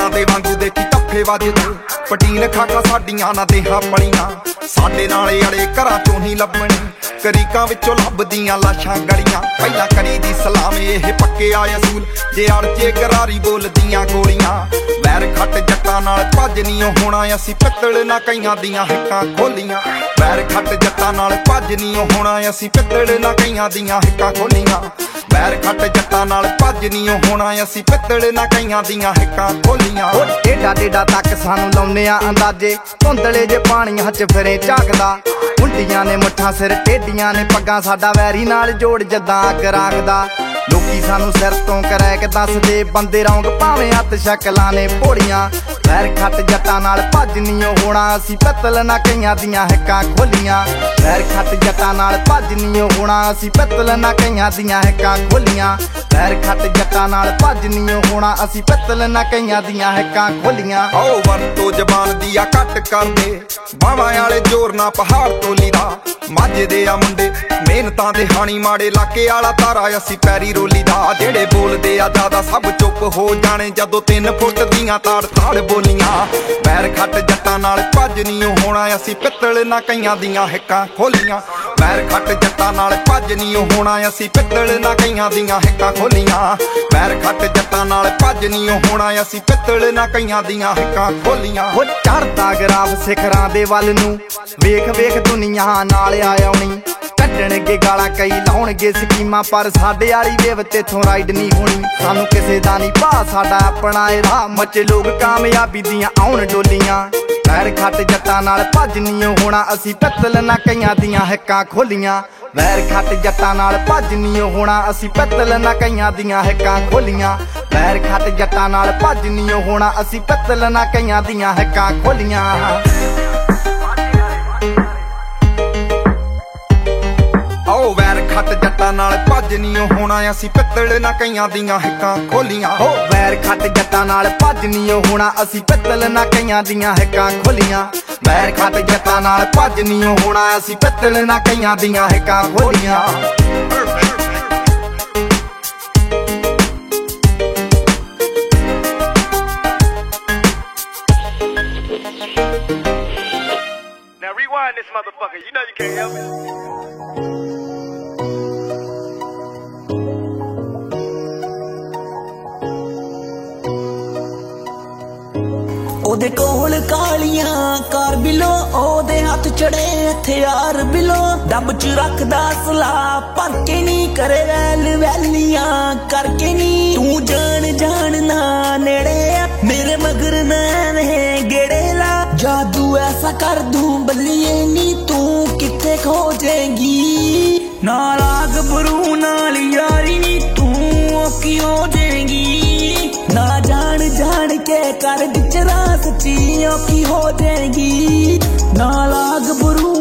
ਘੋੜਿਆਂ ਦੇ ਵਾਂਗੂ ਦੇਖੀ ਧੱਫੇ ਵੱਜਦੇ ਪਟੀਨ ਖਾਕਾਂ ਸਾਡੀਆਂ ਨਾ ਦੇਹਾਂ ਪਲੀਆਂ ਸਾਡੇ ਨਾਲੇ ਅੜੇ ਘਰਾਂ ਚੋਂ ਹੀ ਲੱਭਣੇ ਕਰੀਕਾਂ ਵਿੱਚੋਂ ਲੱਭਦੀਆਂ ਲਾਸ਼ਾਂ ਗੜੀਆਂ ਪਹਿਲਾਂ ਕਰੀ ਦੀ ਸਲਾਮ ਇਹ ਪੱਕੇ ਆ ਅਸੂਲ ਜੇ ਅੜਚੇ ਗਰਾਰੀ ਬੋਲਦੀਆਂ ਗੋਲੀਆਂ ਵੈਰ ਖੱਟ ਜੱਟਾਂ ਨਾਲ ਭੱਜ ਨੀ ਹੋਣਾ ਅਸੀਂ ਪਿੱਤਲ ਨਾ ਕਈਆਂ ਦੀਆਂ ਹਿੱਕਾਂ ਖੋਲੀਆਂ ਵੈਰ ਖੱਟ ਜੱਟਾਂ ਨਾਲ ਭੱਜ ਨੀ ਹੋਣਾ ਅਸੀਂ ਪਿੱਤਲ ਨਾ ਕਈਆਂ ਦੀਆਂ ਹਿੱਕਾਂ ਖੋਲੀਆਂ ਵੈਰ ਖੱਟ ਜੱਟਾਂ ਨਾਲ ਭੱਜ ਨੀ ਹੋਣਾ ਅਸੀਂ ਪਿੱਤਲ ਨਾ ਕਈਆਂ ਦੀਆਂ ਹਿੱਕਾਂ ਖੋਲੀਆਂ ਏਡਾ ਡੇਡਾ ਤੱਕ ਸਾਨੂੰ ਲਾਉਨੇ ਆ ਅੰਦਾਜ਼ੇ ਧੁੰਦਲੇ ਜੇ ਪਾਣੀਆਂ 'ਚ ਫਿਰੇ ਝਾਕਦਾ ਮੁੰਡੀਆਂ ਨੇ ਮੁੱਠਾਂ ਸਿਰ ਟੇਡੀਆਂ ਨੇ ਪੱਗਾਂ ਸਾਡਾ ਵੈਰੀ ਨਾਲ ਜੋੜ ਜਦਾਂ ਅੱਗ ਰਾਗਦਾ ਲੋਕੀ ਸਾਨੂੰ ਸਿਰ ਤੋਂ ਕਰੈਕ ਦੱਸਦੇ ਬੰਦੇ ਰੌਂਗ ਭਾਵੇਂ ਹੱਥ ਸ਼ਕਲਾਂ ਨੇ ਭੋੜੀਆਂ ਵੈਰ ਖੱਟ ਜੱਟਾਂ ਨਾਲ ਭੱਜ ਨੀ ਹੋਣਾ ਅਸੀਂ ਪਿੱਤਲ ਨਾ ਕਈਆਂ ਦੀਆਂ ਹਿੱਕਾਂ ਖੋਲੀਆਂ ਵੈਰ ਖੱਟ ਜੱਟਾਂ ਨਾਲ ਭੱਜ ਨੀ ਹੋਣਾ ਅਸੀਂ ਪਿੱਤਲ ਨਾ ਕਈਆਂ ਦੀਆਂ ਹਿੱਕਾਂ ਖੋਲੀਆਂ ਵੈਰ ਖੱਟ ਜੱਟਾਂ ਨਾਲ ਭੱਜ ਨੀ ਹੋਣਾ ਅਸੀਂ ਪਿੱਤਲ ਨਾ ਕਈਆਂ ਦੀਆਂ ਹਿੱਕਾਂ ਖੋਲੀਆਂ ਆਓ ਵਰਤੋਂ ਜ਼ਬਾਨ ਦੀ ਆ ਘੱਟ ਕਰਦੇ ਬਾਵਾਂ ਵਾਲੇ ਜ਼ੋਰ ਨਾ ਪਹਾੜ ਤੋਂ ਲੀਦਾ ਮਾਝੇ ਦੇ ਆ ਮੁੰਡੇ ਮਿਹਨਤਾਂ ਦੇ ਹਾਣੀ ਮਾੜੇ ਇਲਾਕੇ ਵਾਲਾ ਤਾਰਾ ਅਸੀਂ ਪੈਰੀ ਰੋਲੀ ਦਾ ਜਿਹੜੇ ਬੋਲਦੇ ਆ ਜ਼ਿਆਦਾ ਸਭ ਚੁੱਪ ਹੋ ਜਾਣੇ ਜਦੋਂ 3 ਫੁੱਟ ਦੀਆਂ ਤਾੜ ਤਾੜ ਬੋਲੀਆਂ ਵੈਰ ਖੱਟ ਜੱਟਾਂ ਨਾਲ ਭੱਜ ਨੀ ਹੋਣਾ ਅਸੀਂ ਪਿੱਤਲ ਨਾ ਕਈਆਂ ਦੀਆਂ ਹਿੱਕਾਂ ਖੋਲੀਆਂ ਵੈਰ ਖੱਟ ਜੱਟਾਂ ਨਾਲ ਭੱਜ ਨੀ ਹੋਣਾ ਅਸੀਂ ਪਿੱਤਲ ਨਾ ਕਈਆਂ ਦੀਆਂ ਹਿੱਕਾਂ ਖੋਲੀਆਂ ਵੈਰ ਖੱਟ ਜੱਟਾਂ ਨਾਲ ਭੱਜ ਨੀ ਹੋਣਾ ਅਸੀਂ ਪਿੱਤਲ ਨਾ ਕਈਆਂ ਦੀਆਂ ਹਿੱਕਾਂ ਖੋਲੀਆਂ ਚੜਦਾ ਗਰਾਫ ਸਿਖਰਾਂ ਦੇ ਵੱਲ ਨੂੰ ਵੇਖ ਵੇਖ ਦੁਨੀਆ ਨਾਲ ਆ ਆਉਣੀ ਕੱਢਣਗੇ ਗਾਲਾਂ ਕਈ ਲਾਉਣਗੇ ਸਕੀਮਾਂ ਪਰ ਸਾਡੇ ਵਾਲੀ ਵੇਵ ਤੇਥੋਂ ਰਾਈਡ ਨਹੀਂ ਹੋਣੀ ਸਾਨੂੰ ਕਿਸੇ ਦਾ ਨਹੀਂ ਭਾ ਸਾਡਾ ਆਪਣਾ ਇਹ ਰਾਹ ਮੱਚੇ ਲੋਕ ਕਾਮਯਾਬੀ ਦੀਆਂ ਆਉਣ ਡੋਲੀਆਂ ਵੈਰ ਖੱਟ ਜੱਟਾਂ ਨਾਲ ਭੱਜ ਨੀ ਹੋਣਾ ਅਸੀਂ ਪਿੱਤਲ ਨਾ ਕਈਆਂ ਦੀਆਂ ਹਿੱਕਾਂ ਖੋਲੀਆਂ ਵੈਰ ਖੱਟ ਜੱਟਾਂ ਨਾਲ ਭੱਜ ਨੀ ਹੋਣਾ ਅਸੀਂ ਪਿੱਤਲ ਨਾ ਕਈਆਂ ਦੀਆਂ ਹਿੱਕਾਂ ਖੋਲੀਆਂ ਵੈਰ ਖੱਟ ਜੱਟਾਂ ਨਾਲ ਭੱਜ ਨੀ ਹੋਣਾ ਅਸੀਂ ਪਿੱਤਲ ਨਾ ਕਈਆਂ ਦੀਆਂ ਹਿੱਕਾਂ ਖੋਲੀਆਂ ਆਓ ਵੈਰ ਖੱਟ ਜੱਟਾਂ ਨਾਲ ਭੱਜ ਨੀ ਹੋਣਾ ਅਸੀਂ ਪਿੱਤਲ ਨਾ ਕਈਆਂ ਦੀਆਂ ਹਿੱਕਾਂ ਖੋਲੀਆਂ ਹੋ ਵੈਰ ਖੱਟ ਜੱਟਾਂ ਨਾਲ ਭੱਜ ਨੀ ਹੋਣਾ ਅਸੀਂ ਪਿੱਤਲ ਨਾ ਕਈਆਂ ਦੀਆਂ ਹਿੱਕਾਂ ਖੋਲੀਆਂ ਵੈਰ ਖੱਟ ਜੱਟਾਂ ਨਾਲ ਭੱਜ ਨੀ ਹੋਣਾ ਅਸੀਂ ਪਿੱਤਲ ਨਾ ਕਈਆਂ ਦੀਆਂ ਹਿੱਕਾਂ ਖੋਲੀਆਂ Now rewind this motherfucker, you know you can't help it. ਉਹਦੇ ਕੋਲ ਕਾਲੀਆਂ ਕਾਰ ਬਿਲੋ ਉਹਦੇ ਹੱਥ ਚੜੇ ਹਥਿਆਰ ਬਿਲੋ ਡੱਬ ਚ ਰੱਖਦਾ ਸਲਾ ਭਰ ਕੇ ਨੀ ਕਰੇ ਵੈਲ ਵੈਲੀਆਂ ਕਰਕੇ ਨੀ ਤੂੰ ਜਾਣ ਜਾਣ ਨਾ ਨੇੜੇ ਆ ਮੇਰੇ ਮਗਰ ਨਾ ਨੇ ਗੇੜੇ ਲਾ ਜਾਦੂ ਐਸਾ ਕਰ ਦੂੰ ਬੱਲੀਏ ਨੀ ਤੂੰ ਕਿੱਥੇ ਖੋ ਜਾਏਗੀ ਨਾਲ ਆਗ ਬਰੂ ਨਾਲ ਯਾਰੀ ਨੀ ਤੂੰ ਔਖੀ ਹੋ ਜਾਏਗੀ ਨਾ ਜਾਣ ਜਾਣ ਕੇ ਕਰ ਵਿਚਰਾ ਸੱਚੀ ਔਖੀ ਹੋ ਜਾਏਗੀ ਨਾਲ ਆਗ ਬਰੂ